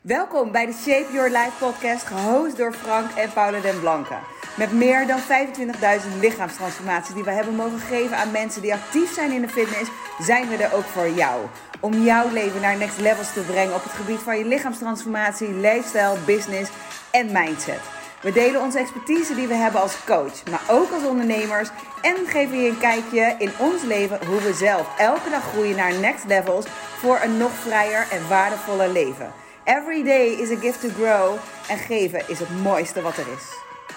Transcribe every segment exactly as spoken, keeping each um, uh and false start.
Welkom bij de Shape Your Life podcast, gehost door Frank en Paula den Blanke. Met meer dan vijfentwintigduizend lichaamstransformaties die we hebben mogen geven aan mensen die actief zijn in de fitness, zijn we er ook voor jou. Om jouw leven naar next levels te brengen op het gebied van je lichaamstransformatie, lifestyle, business en mindset. We delen onze expertise die we hebben als coach, maar ook als ondernemers. En geven je een kijkje in ons leven hoe we zelf elke dag groeien naar next levels voor een nog vrijer en waardevoller leven. Every day is a gift to grow en geven is het mooiste wat er is.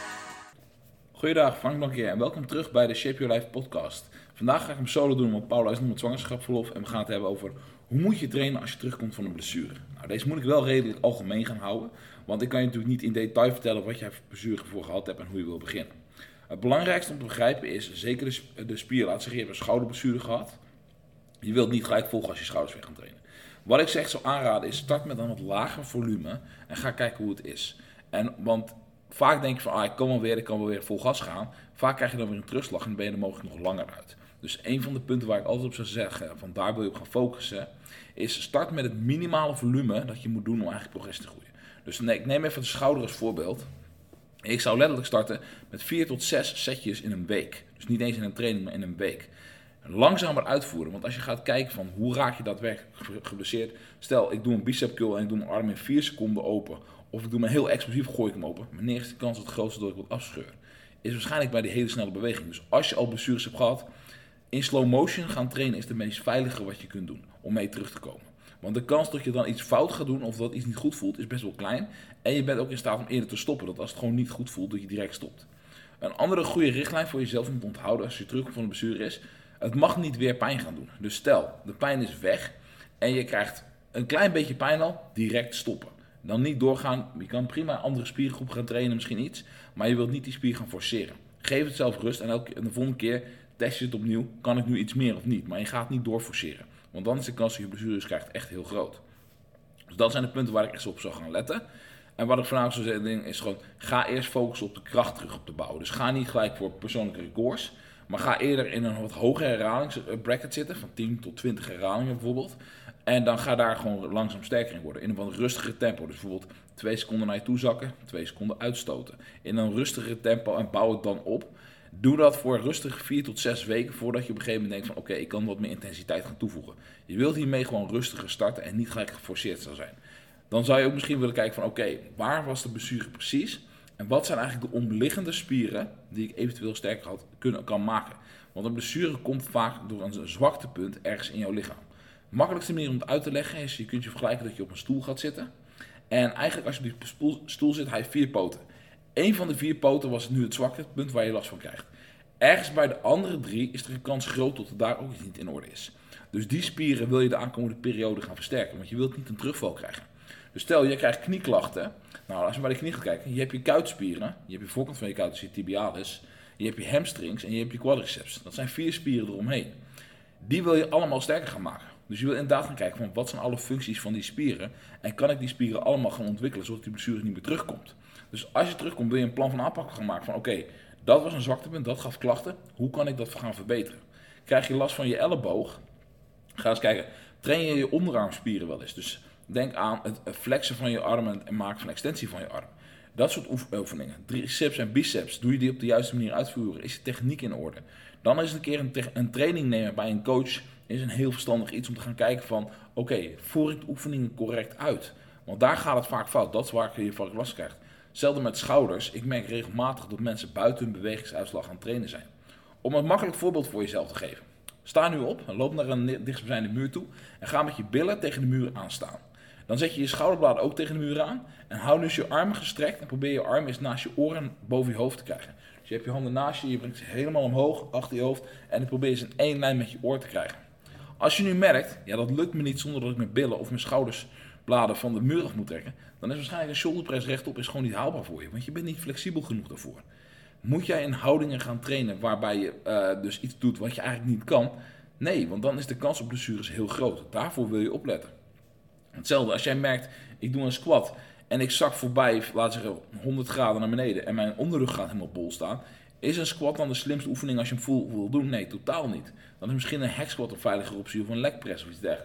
Goeiedag, Frank Blanke hier en welkom terug bij de Shape Your Life podcast. Vandaag ga ik hem solo doen, want Paula is nog met zwangerschapsverlof en we gaan het hebben over hoe moet je trainen als je terugkomt van een blessure. Nou, deze moet ik wel redelijk algemeen gaan houden, want ik kan je natuurlijk niet in detail vertellen wat je voor blessure voor gehad hebt en hoe je wil beginnen. Het belangrijkste om te begrijpen is, zeker de, de spier, laat zeggen je hebt een schouderblessure gehad, je wilt niet gelijk volgen als je schouders weer gaan trainen. Wat ik zeg zou aanraden is, start met een wat lager volume en ga kijken hoe het is. En, want vaak denk je van, ah, ik kan wel weer, ik kan wel weer vol gas gaan. Vaak krijg je dan weer een terugslag en dan ben je er mogelijk nog langer uit. Dus een van de punten waar ik altijd op zou zeggen, van daar wil je op gaan focussen, is start met het minimale volume dat je moet doen om eigenlijk progressie te groeien. Dus nee, ik neem even de schouder als voorbeeld. Ik zou letterlijk starten met vier tot zes setjes in een week. Dus niet eens in een training, maar in een week. Langzamer uitvoeren, want als je gaat kijken van hoe raak je daadwerkelijk geblesseerd. Stel, ik doe een bicep curl en ik doe mijn arm in vier seconden open. Of ik doe me heel explosief, gooi ik hem open. Wanneer is de kans het grootste dat ik wat afscheur? Is waarschijnlijk bij die hele snelle beweging. Dus als je al blessures hebt gehad, in slow motion gaan trainen is de meest veilige wat je kunt doen om mee terug te komen. Want de kans dat je dan iets fout gaat doen of dat iets niet goed voelt is best wel klein. En je bent ook in staat om eerder te stoppen. Dat als het gewoon niet goed voelt, dat je direct stopt. Een andere goede richtlijn voor jezelf om te onthouden als je terugkomt van een blessure is: het mag niet weer pijn gaan doen. Dus stel, de pijn is weg en je krijgt een klein beetje pijn al, direct stoppen. Dan niet doorgaan, je kan prima een andere spiergroep gaan trainen, misschien iets, maar je wilt niet die spier gaan forceren. Geef het zelf rust en, elke, en de volgende keer test je het opnieuw, kan ik nu iets meer of niet, maar je gaat niet doorforceren. Want dan is de kans dat je blessures krijgt echt heel groot. Dus dat zijn de punten waar ik echt op zou gaan letten. En wat ik voornamelijk zou zeggen is gewoon, ga eerst focussen op de kracht terug op te bouwen. Dus ga niet gelijk voor persoonlijke records. Maar ga eerder in een wat hogere herhalingsbracket zitten, van tien tot twintig herhalingen bijvoorbeeld. En dan ga daar gewoon langzaam sterker in worden. In een wat rustigere tempo. Dus bijvoorbeeld twee seconden naar je toe zakken, twee seconden uitstoten. In een rustigere tempo en bouw het dan op. Doe dat voor rustig vier tot zes weken voordat je op een gegeven moment denkt van oké, okay, ik kan wat meer intensiteit gaan toevoegen. Je wilt hiermee gewoon rustiger starten en niet gelijk geforceerd zou zijn. Dan zou je ook misschien willen kijken van oké, okay, waar was de blessure precies? En wat zijn eigenlijk de onderliggende spieren die ik eventueel sterker had kunnen, kan maken? Want een blessure komt vaak door een zwaktepunt ergens in jouw lichaam. De makkelijkste manier om het uit te leggen is, je kunt je vergelijken dat je op een stoel gaat zitten. En eigenlijk als je op die stoel zit, hij heeft vier poten. Eén van de vier poten was nu het zwaktepunt waar je last van krijgt. Ergens bij de andere drie is er een kans groot dat het daar ook iets niet in orde is. Dus die spieren wil je de aankomende periode gaan versterken, want je wilt niet een terugval krijgen. Dus stel, je krijgt knieklachten. Nou, als je bij de knie gaat kijken, je hebt je kuitspieren, je hebt je voorkant van je kuit, dus je tibialis, je hebt je hamstrings en je hebt je quadriceps. Dat zijn vier spieren eromheen. Die wil je allemaal sterker gaan maken. Dus je wil inderdaad gaan kijken van wat zijn alle functies van die spieren en kan ik die spieren allemaal gaan ontwikkelen zodat die blessure niet meer terugkomt. Dus als je terugkomt wil je een plan van aanpak gaan maken van oké, okay, dat was een zwaktepunt, dat gaf klachten, hoe kan ik dat gaan verbeteren? Krijg je last van je elleboog, ga eens kijken, train je je onderarmspieren wel eens? Dus denk aan het flexen van je arm en maken van extensie van je arm. Dat soort oefeningen. Triceps en biceps. Doe je die op de juiste manier uitvoeren? Is je techniek in orde? Dan is het een keer een, te- een training nemen bij een coach. Is een heel verstandig iets om te gaan kijken van oké, okay, voer ik de oefeningen correct uit? Want daar gaat het vaak fout. Dat is waar je vaak last krijgt. Hetzelfde met schouders. Ik merk regelmatig dat mensen buiten hun bewegingsuitslag aan het trainen zijn. Om een makkelijk voorbeeld voor jezelf te geven. Sta nu op, loop naar een dichtstbijzijnde muur toe en ga met je billen tegen de muur aanstaan. Dan zet je je schouderbladen ook tegen de muur aan en hou dus je armen gestrekt en probeer je armen eens naast je oren boven je hoofd te krijgen. Dus je hebt je handen naast je, je brengt ze helemaal omhoog achter je hoofd en dan probeer je ze in één lijn met je oor te krijgen. Als je nu merkt, ja dat lukt me niet zonder dat ik mijn billen of mijn schoudersbladen van de muur af moet trekken, dan is waarschijnlijk een shoulder press rechtop is gewoon niet haalbaar voor je, want je bent niet flexibel genoeg daarvoor. Moet jij in houdingen gaan trainen waarbij je uh, dus iets doet wat je eigenlijk niet kan? Nee, want dan is de kans op blessures heel groot. Daarvoor wil je opletten. Hetzelfde, als jij merkt, ik doe een squat en ik zak voorbij, laten we zeggen, honderd graden naar beneden en mijn onderrug gaat helemaal bol staan. Is een squat dan de slimste oefening als je hem full wil doen? Nee, totaal niet. Dan is misschien een hack squat een veilige optie of een leg press of iets dergelijks.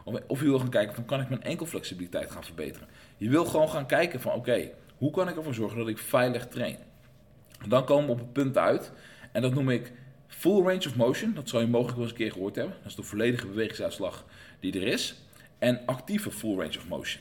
Of, of je wil gaan kijken van kan ik mijn enkelflexibiliteit gaan verbeteren. Je wil gewoon gaan kijken van oké, okay, hoe kan ik ervoor zorgen dat ik veilig train? Dan komen we op een punt uit en dat noem ik full range of motion. Dat zou je mogelijk wel eens een keer gehoord hebben. Dat is de volledige bewegingsuitslag die er is. En actieve full range of motion.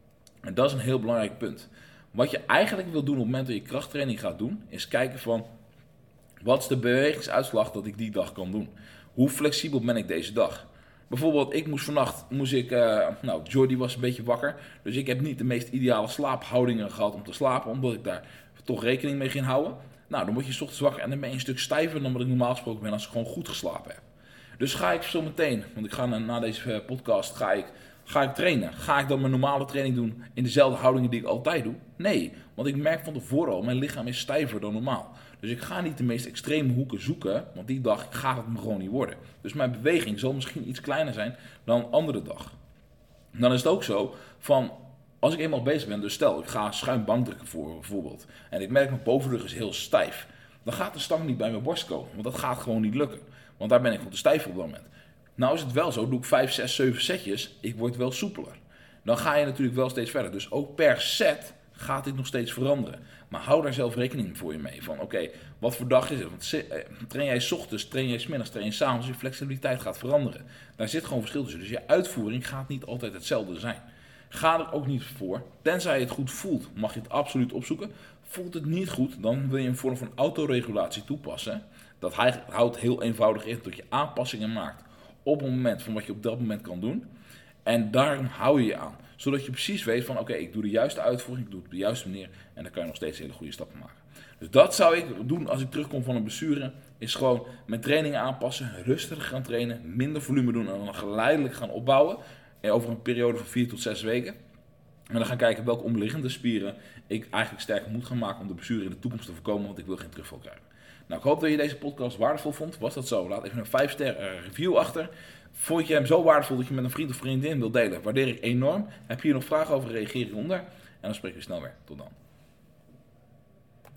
En dat is een heel belangrijk punt. Wat je eigenlijk wil doen op het moment dat je krachttraining gaat doen, is kijken van wat is de bewegingsuitslag dat ik die dag kan doen? Hoe flexibel ben ik deze dag? Bijvoorbeeld, ik moest vannacht, moest ik, uh, nou, Jordi was een beetje wakker, dus ik heb niet de meest ideale slaaphoudingen gehad om te slapen, omdat ik daar toch rekening mee ging houden. Nou, dan word je 's ochtends wakker en dan ben je een stuk stijver dan wat ik normaal gesproken ben als ik gewoon goed geslapen heb. Dus ga ik zo meteen, want ik ga na, na deze podcast, ga ik, ga ik trainen. Ga ik dan mijn normale training doen in dezelfde houdingen die ik altijd doe? Nee, want ik merk van tevoren al, mijn lichaam is stijver dan normaal. Dus ik ga niet de meest extreme hoeken zoeken, want die dag gaat het me gewoon niet worden. Dus mijn beweging zal misschien iets kleiner zijn dan een andere dag. En dan is het ook zo van, als ik eenmaal bezig ben, dus stel ik ga schuin bankdrukken voor bijvoorbeeld, en ik merk mijn bovenrug is heel stijf, dan gaat de stang niet bij mijn borst komen, want dat gaat gewoon niet lukken. Want daar ben ik gewoon te stijf op dat moment. Nou is het wel zo, doe ik vijf, zes, zeven setjes, ik word wel soepeler. Dan ga je natuurlijk wel steeds verder. Dus ook per set gaat dit nog steeds veranderen. Maar hou daar zelf rekening voor je mee. Van oké, okay, wat voor dag is het? Want train jij 's ochtends, train jij 's middags, train je 's avonds, je flexibiliteit gaat veranderen. Daar zit gewoon verschil tussen. Dus je uitvoering gaat niet altijd hetzelfde zijn. Ga er ook niet voor. Tenzij je het goed voelt, mag je het absoluut opzoeken. Voelt het niet goed, dan wil je een vorm van autoregulatie toepassen. Dat houdt heel eenvoudig in dat je aanpassingen maakt op het moment van wat je op dat moment kan doen. En daarom hou je je aan. Zodat je precies weet van oké, okay, ik doe de juiste uitvoering, ik doe het op de juiste manier. En dan kan je nog steeds hele goede stappen maken. Dus dat zou ik doen als ik terugkom van een blessure. Is gewoon mijn trainingen aanpassen, rustiger gaan trainen, minder volume doen en dan geleidelijk gaan opbouwen. En over een periode van vier tot zes weken. En dan gaan kijken welke onderliggende spieren ik eigenlijk sterker moet gaan maken om de blessure in de toekomst te voorkomen, want ik wil geen terugval krijgen. Nou, ik hoop dat je deze podcast waardevol vond. Was dat zo? Laat even een vijf ster review achter. Vond je hem zo waardevol dat je met een vriend of vriendin wilt delen? Waardeer ik enorm. Heb je hier nog vragen over? Reageer hieronder. En dan spreken we snel weer. Tot dan.